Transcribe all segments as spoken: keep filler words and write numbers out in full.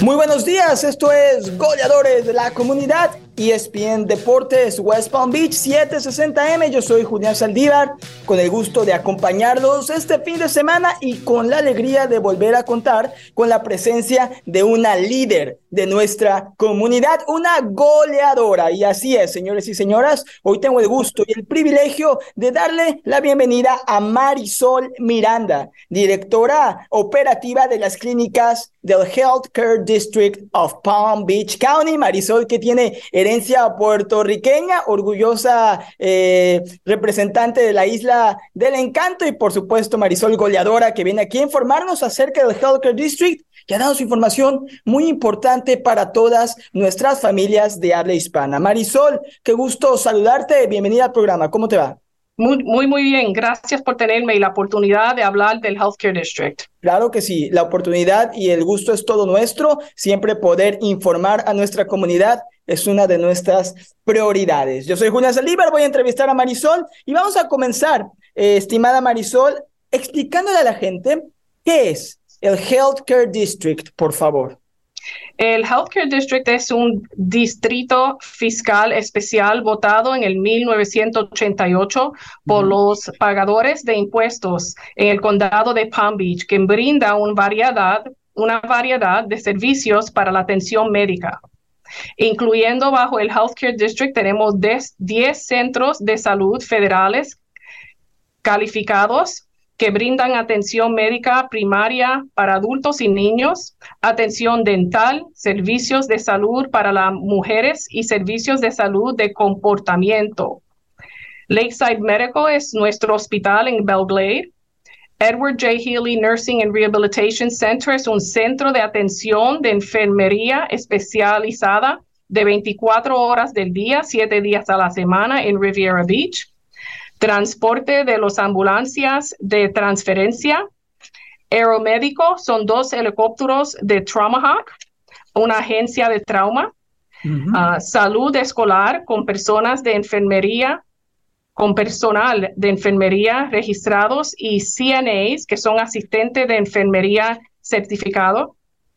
Muy buenos días, esto es Goleadores de la Comunidad, E S P N Deportes, West Palm Beach, setecientos sesenta eme. Yo soy Julián Saldívar, con el gusto de acompañarlos este fin de semana y con la alegría de volver a contar con la presencia de una líder de nuestra comunidad, una goleadora. Y así es, señores y señoras, hoy tengo el gusto y el privilegio de darle la bienvenida a Marisol Miranda, directora operativa de las clínicas del Healthcare District of Palm Beach County. Marisol, que tiene herencia puertorriqueña, orgullosa eh, representante de la Isla del Encanto, y por supuesto Marisol, goleadora, que viene aquí a informarnos acerca del Healthcare District, que ha dado su información muy importante para todas nuestras familias de habla hispana. Marisol, qué gusto saludarte, bienvenida al programa, ¿cómo te va? Muy, muy, muy bien. Gracias por tenerme y la oportunidad de hablar del Healthcare District. Claro que sí, la oportunidad y el gusto es todo nuestro. Siempre poder informar a nuestra comunidad es una de nuestras prioridades. Yo soy Julián Saldívar, voy a entrevistar a Marisol y vamos a comenzar, eh, estimada Marisol, explicándole a la gente qué es el Healthcare District, por favor. El Healthcare District es un distrito fiscal especial votado en el mil novecientos ochenta y ocho por uh-huh. los pagadores de impuestos en el condado de Palm Beach, que brinda una variedad, una variedad de servicios para la atención médica. Incluyendo bajo el Healthcare District tenemos diez centros de salud federales calificados que brindan atención médica primaria para adultos y niños, atención dental, servicios de salud para las mujeres y servicios de salud de comportamiento. Lakeside Medical es nuestro hospital en Belle Glade. Edward J. Healy Nursing and Rehabilitation Center es un centro de atención de enfermería especializada de veinticuatro horas del día, siete días a la semana en Riviera Beach. Transporte de las ambulancias de transferencia. Aeromédico son dos helicópteros de Traumahawk, una agencia de trauma. Uh-huh. Uh, salud escolar con personas de enfermería, con personal de enfermería registrados y C N As, que son asistentes de enfermería certificado,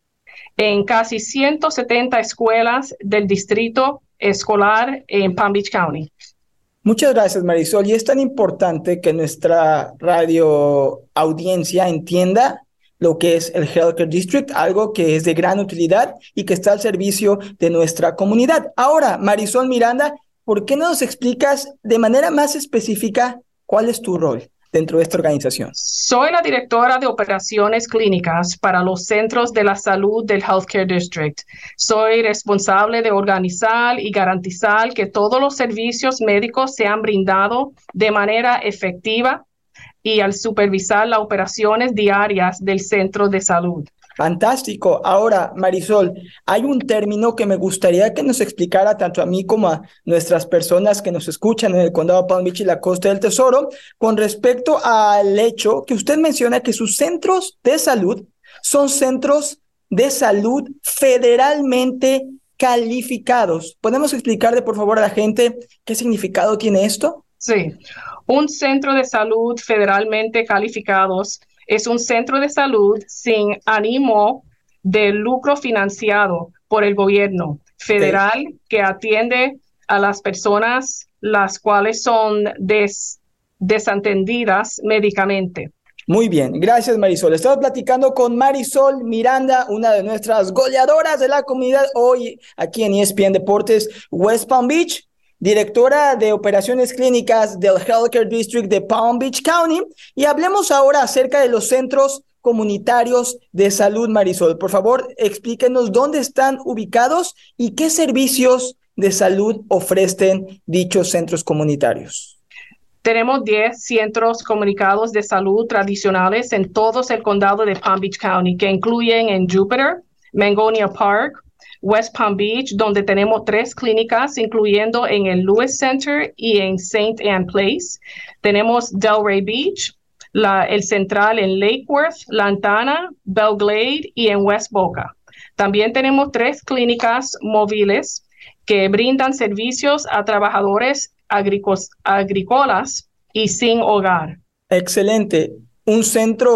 en casi ciento setenta escuelas del distrito escolar en Palm Beach County. Muchas gracias, Marisol. Y es tan importante que nuestra radio audiencia entienda lo que es el Healthcare District, algo que es de gran utilidad y que está al servicio de nuestra comunidad. Ahora, Marisol Miranda, ¿por qué no nos explicas de manera más específica cuál es tu rol dentro de esta organización? Soy la directora de operaciones clínicas para los centros de la salud del Healthcare District. Soy responsable de organizar y garantizar que todos los servicios médicos sean brindados de manera efectiva y al supervisar las operaciones diarias del centro de salud. Fantástico. Ahora, Marisol, hay un término que me gustaría que nos explicara tanto a mí como a nuestras personas que nos escuchan en el condado de Palm Beach y la Costa del Tesoro, con respecto al hecho que usted menciona que sus centros de salud son centros de salud federalmente calificados. ¿Podemos explicarle, por favor, a la gente qué significado tiene esto? Sí. Un centro de salud federalmente calificados es un centro de salud sin ánimo de lucro financiado por el gobierno federal, okay, que atiende a las personas las cuales son des, desatendidas médicamente. Muy bien, gracias, Marisol. Estamos platicando con Marisol Miranda, una de nuestras goleadoras de la comunidad hoy aquí en E S P N Deportes West Palm Beach, directora de operaciones clínicas del Healthcare District de Palm Beach County. Y hablemos ahora acerca de los centros comunitarios de salud, Marisol. Por favor, explíquenos dónde están ubicados y qué servicios de salud ofrecen dichos centros comunitarios. Tenemos diez centros comunicados de salud tradicionales en todo el condado de Palm Beach County, que incluyen en Jupiter, Mangonia Park, West Palm Beach, donde tenemos tres clínicas, incluyendo en el Lewis Center y en Saint Anne Place. Tenemos Delray Beach, la, el central en Lake Worth, Lantana, Belle Glade y en West Boca. También tenemos tres clínicas móviles que brindan servicios a trabajadores agrícolas y sin hogar. Excelente. Un centro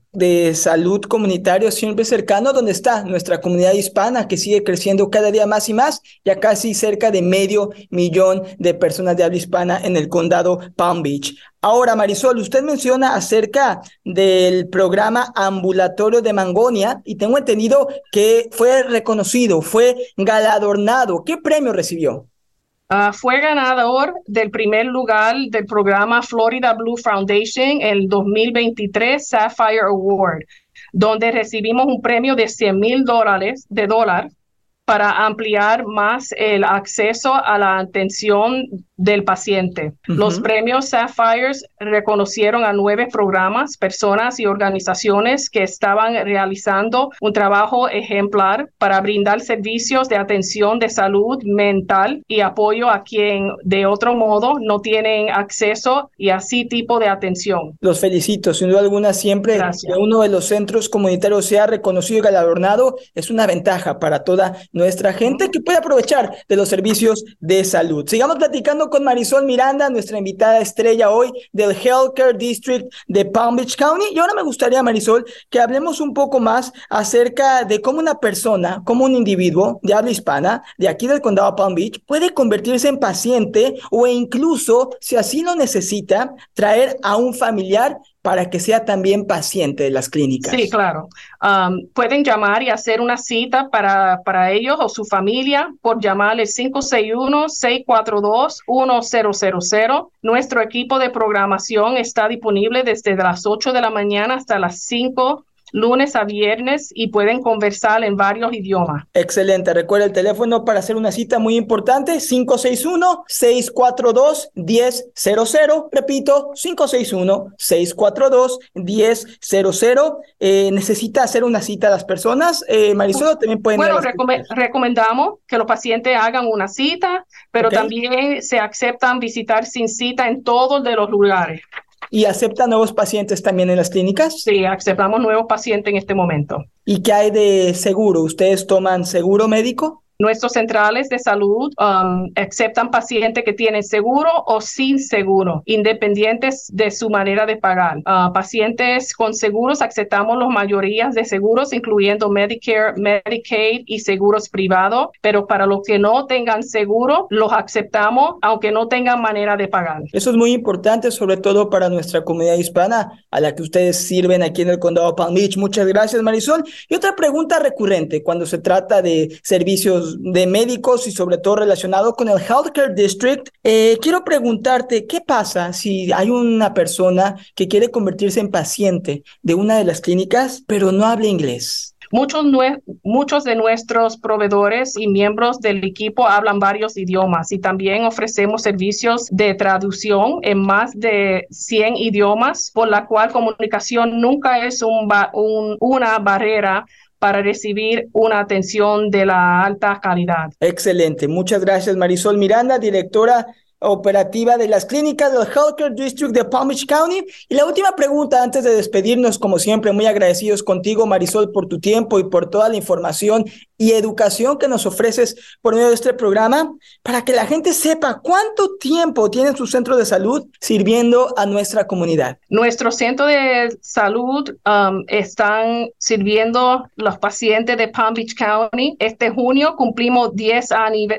de salud comunitario siempre cercano, donde está nuestra comunidad hispana que sigue creciendo cada día más y más, ya casi cerca de medio millón de personas de habla hispana en el condado Palm Beach. Ahora, Marisol, usted menciona acerca del programa ambulatorio de Mangonia y tengo entendido que fue reconocido, fue galardonado. ¿Qué premio recibió? Uh, fue ganador del primer lugar del programa Florida Blue Foundation el dos mil veintitrés Sapphire Award, donde recibimos un premio de cien mil dólares de dólar para ampliar más el acceso a la atención del paciente. Uh-huh. Los premios Sapphires reconocieron a nueve programas, personas y organizaciones que estaban realizando un trabajo ejemplar para brindar servicios de atención de salud mental y apoyo a quien de otro modo no tienen acceso y así tipo de atención. Los felicito, sin duda alguna, siempre Gracias. Que uno de los centros comunitarios sea reconocido y galardonado es una ventaja para toda nuestra gente uh-huh. que puede aprovechar de los servicios de salud. Sigamos platicando con Marisol Miranda, nuestra invitada estrella hoy del Healthcare District de Palm Beach County. Y ahora me gustaría, Marisol, que hablemos un poco más acerca de cómo una persona, como un individuo de habla hispana, de aquí del condado Palm Beach, puede convertirse en paciente o incluso, si así lo necesita, traer a un familiar para que sea también paciente de las clínicas. Sí, claro. Um, pueden llamar y hacer una cita para, para ellos o su familia por llamarle cinco seis uno, seis cuatro dos, uno cero cero cero. Nuestro equipo de programación está disponible desde las ocho de la mañana hasta las cinco lunes a viernes y pueden conversar en varios idiomas. Excelente. Recuerda el teléfono para hacer una cita muy importante, cinco seis uno, seis cuatro dos, uno cero cero cero. Repito, cinco seis uno, seis cuatro dos, uno cero cero. Eh, ¿Necesita hacer una cita a las personas? Eh, Marisol, también pueden... Bueno, recom- recomendamos que los pacientes hagan una cita, pero okay. también se aceptan visitar sin cita en todos de los lugares. ¿Y acepta nuevos pacientes también en las clínicas? Sí, aceptamos nuevos pacientes en este momento. ¿Y qué hay de seguro? ¿Ustedes toman seguro médico? Nuestros centrales de salud um, aceptan pacientes que tienen seguro o sin seguro, independientes de su manera de pagar. Uh, pacientes con seguros aceptamos las mayorías de seguros, incluyendo Medicare, Medicaid y seguros privados, pero para los que no tengan seguro, los aceptamos aunque no tengan manera de pagar. Eso es muy importante, sobre todo para nuestra comunidad hispana, a la que ustedes sirven aquí en el condado Palm Beach. Muchas gracias, Marisol. Y otra pregunta recurrente cuando se trata de servicios de médicos y sobre todo relacionado con el Healthcare District. Eh, quiero preguntarte, ¿qué pasa si hay una persona que quiere convertirse en paciente de una de las clínicas, pero no habla inglés? Muchos, nue- muchos de nuestros proveedores y miembros del equipo hablan varios idiomas y también ofrecemos servicios de traducción en más de cien idiomas, por la cual comunicación nunca es un ba- un, una barrera para recibir una atención de la alta calidad. Excelente. Muchas gracias, Marisol Miranda, directora operativa de las clínicas del Healthcare District de Palm Beach County. Y la última pregunta antes de despedirnos, como siempre, muy agradecidos contigo, Marisol, por tu tiempo y por toda la información y educación que nos ofreces por medio de este programa, para que la gente sepa cuánto tiempo tiene su centro de salud sirviendo a nuestra comunidad. Nuestro centro de salud um, están sirviendo los pacientes de Palm Beach County. Este junio cumplimos diez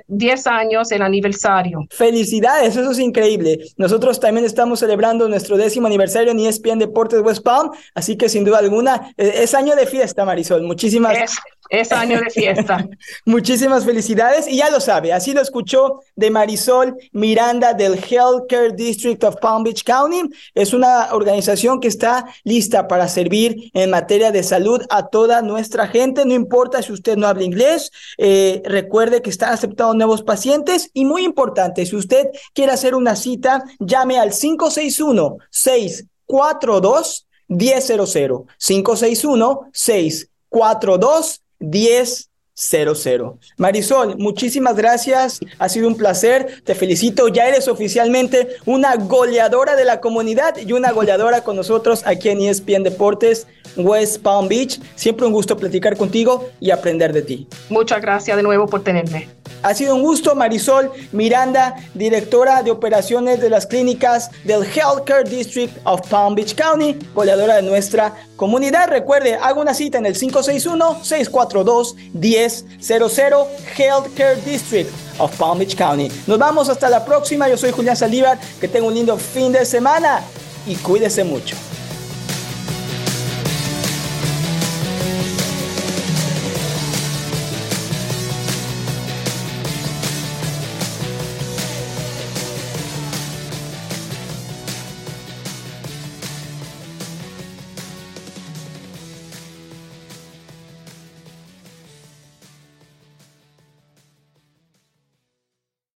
años el aniversario. Felicidades, eso es increíble. Nosotros también estamos celebrando nuestro décimo aniversario en E S P N Deportes West Palm, así que sin duda alguna es año de fiesta, Marisol. Muchísimas es, es año de fiesta. Muchísimas felicidades y ya lo sabe, así lo escuchó de Marisol Miranda del Healthcare District of Palm Beach County. Es una organización que está lista para servir en materia de salud a toda nuestra gente, no importa si usted no habla inglés. Eh, recuerde que están aceptando nuevos pacientes y muy importante, si usted quiere hacer una cita, llame al cinco seis uno, seis cuatro dos, uno cero cero, cinco seis uno, seis cuatro dos, uno cero cero. Marisol, muchísimas gracias, ha sido un placer, te felicito, ya eres oficialmente una goleadora de la comunidad y una goleadora con nosotros aquí en E S P N Deportes. West Palm Beach. Siempre un gusto platicar contigo y aprender de ti. Muchas gracias de nuevo por tenerme. Ha sido un gusto. Marisol Miranda, directora de operaciones de las clínicas del Healthcare District of Palm Beach County, goleadora de nuestra comunidad. Recuerde, haga una cita en el cinco seis uno, seis cuatro dos, uno cero cero cero, Healthcare District of Palm Beach County. Nos vamos hasta la próxima. Yo soy Julián Saldívar. Que tenga un lindo fin de semana y cuídese mucho.